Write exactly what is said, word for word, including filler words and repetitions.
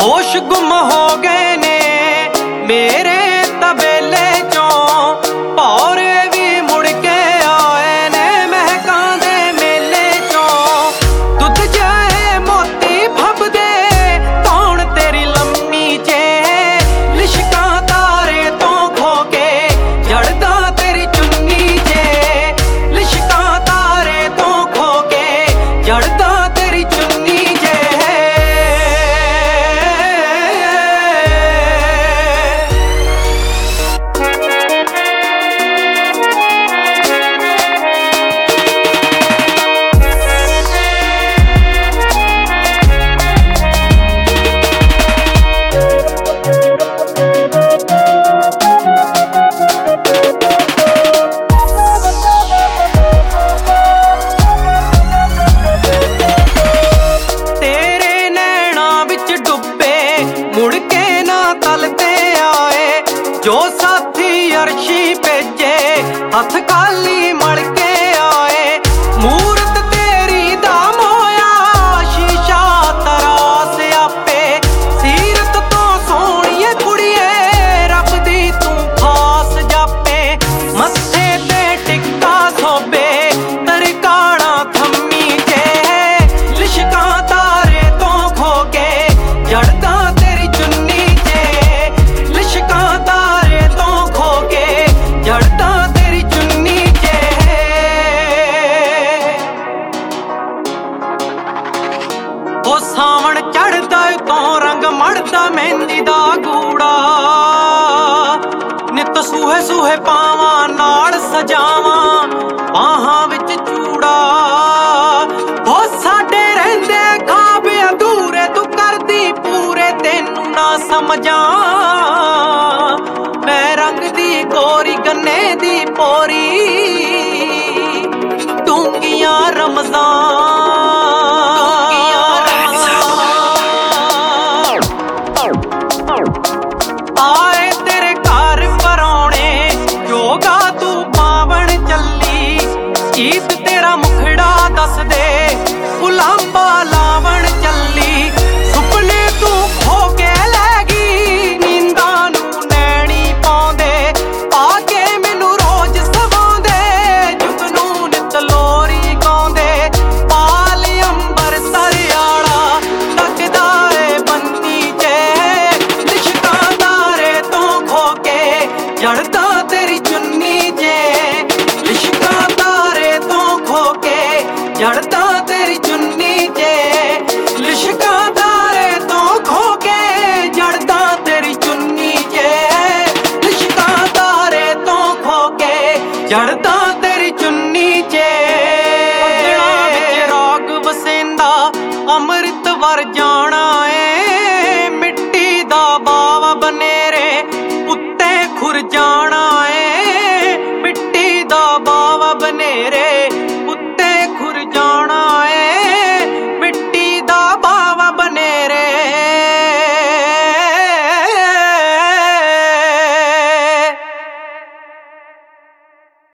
होश गुम हो गए ने मेरे तबेले चों भौरे भी मुड़ के आए ने महकां दे मेले चों। दुध जाए मोती फबदे कौन तेरी लम्मी चे लिशकां तारे तो खो के जड़दा तेरी चुन्नी चे लिशकां तारे तो खो के जड़दा तेरी चुन्नी चे। जो साथी अर्शी भेजे हथ खाली मड़ के आए मूरत तेरी दा मोया शीशा तरास आपे सीरत तो सोहणिए कुड़िए रब दी तू खास जापे मत्थे ते टिक्का सोबे तरकाणा थम्मी चे लिशकां तारे तो खो के जड़दा तेरी चुन्नी चे लिशकां जड़दा तेरी चुन्नी चे। ओ सावण चढ़दा तो रंग मड़दा मेहंदी दा गूड़ा नित सूहे सूहे पावां नाल सजावां बाहां विच चूड़ा। ओ साडे रहिंदे खाब अधूरे तू करदी पूरे तेनू ना समझां मैं रंग दी गोरी गन्ने दी पोरी डूंगियां रमज़ान आए तेरे घर परौणे जोगा तू पावण चली ईद तेरा मुखड़ा दस दे उलांबा